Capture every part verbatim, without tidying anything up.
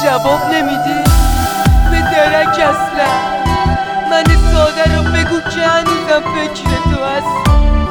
جواب نمیدی به درک اصلا. من ساده رو بگو که هنوزم فکر تو هست.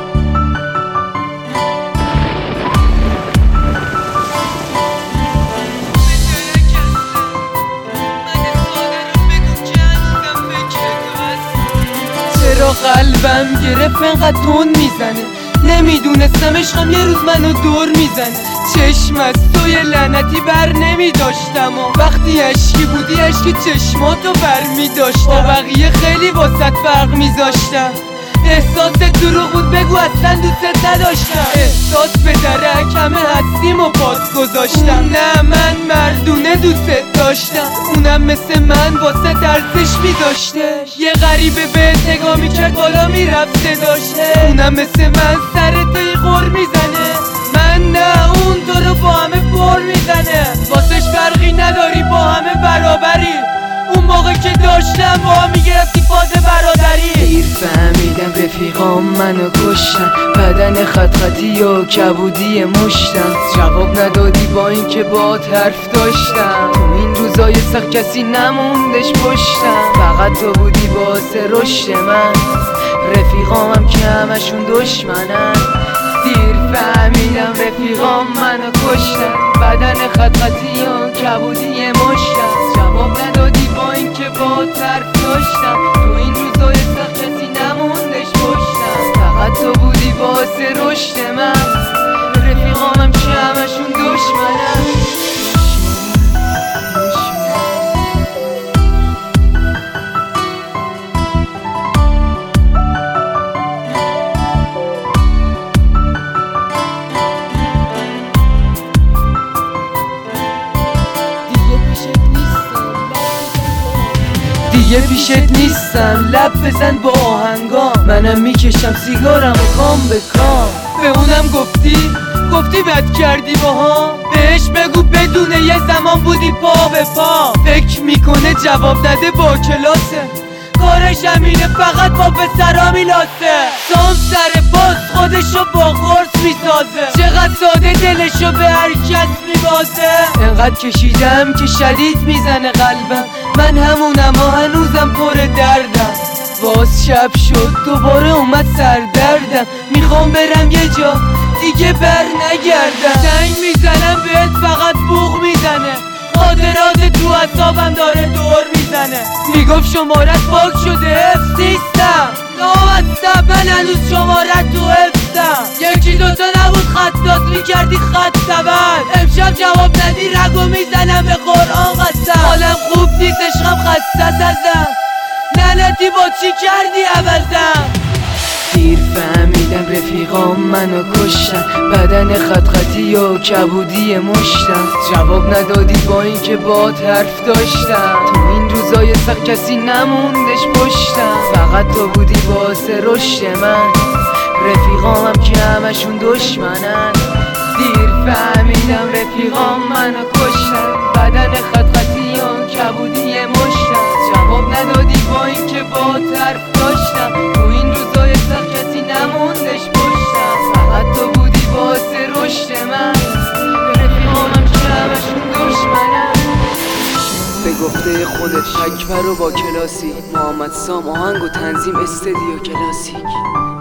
چرا قلبم گرفت انقدر تون میزنه؟ نمیدونستم عشقم یه روز منو دور میزنه. چشم از تو یه لعنتی بر نمیداشتم و وقتی عشقی بودی عشقی چشماتو بر میداشتم. با بقیه خیلی واسط فرق میذاشتم. احساس دروغ بود بگو اصلا دوست نداشتم. احساس به درک همه هستیم و پاس گذاشتم. نه من مردونه دوست داشتم، اونم مثل من واسه ارزش میداشته. یه غریبه بهت نگاه میکرد بالا میرفت صداشه. اونم مثل من سر توی غر میزنه. من نه اون تو رو با همه پر میزنه. واسش فرقی نداری با همه برابری. اون موقع که داشتم با هم میگرفتی فاز برادری. دیر فهمیدم رفیقام منو کشتن. بدن خط خطی و کبودی مشتم. جواب ندادی با این که باهات حرف داشتم. تو این روزای سخت کسی نموندش پشتم. فقط تو بودی واسه رشد من. رفیقامم که همشون دشمنن. دیر فهمیدم رفیقام منو کشتن. بدن خط خطی و کبودی مشتم. جواب ندادی با این که باهات حرف داشتم. تو این روزای سخت کسی نموندش پشتم. فقط تو بودی واسه رشد من. رفیقامم که همشون دشمنن. دیگه پیشت نیستم لب بزن با آهنگام. منم میکشم سیگارم و کام به کام. به اونم گفتی گفتی بد کردی باها. بهش بگو بدونه یه زمان بودی پا به پا. فکر میکنه جواب نده با کلاسه. کارش همینه فقط با پسرا میلاسه. سام سر باز خودشو با قرص میسازه. چقدر ساده دلشو به هر کس میبازه. انقدر کشیدم که شدید میزنه قلبم. من همونم و هنوزم پر دردم. باز شب شد دوباره اومد سردردم. میخوام برم یه جا دیگه بر نگردم. زنگ میزنم بهت فقط بوق میزنه. خاطرات تو حسابم داره دور میزنه. میگفت شمارت پاک شده حفظ نیستم. نامستم من هنوز شمارت تو حفظم. یکی دوتا نبود خطات میکردی خط سبد. امشب جواب ندی رگو میزنم به قرآن قسم. حالم خوب نیست عشقم خسته ازم. لعنتی با چی کردی عوضم. دیر فهمیدم رفیقام منو کشتن. بدن خط خطی و کبودی مشتم. جواب ندادی با این که باهات حرف داشتم. تو این روزای سخت کسی نموندش پشتم. فقط تو بودی واسه رشد من. رفیقامم که همشون دشمنن. دیر فهمیدم رفیقام منو کشتن. بدن خط خطی و کبودی مشتم. جواب ندادی با این که باهات حرف داشتم. تو این روزای سخت کسی نموندش پشتم. فقط تو بودی واسه رشد من. رفیقامم که همشون دشمنن. به گفته خودت اکبر و با کلاسی. محمد سام آهنگ و تنظیم استدیو کلاسیک.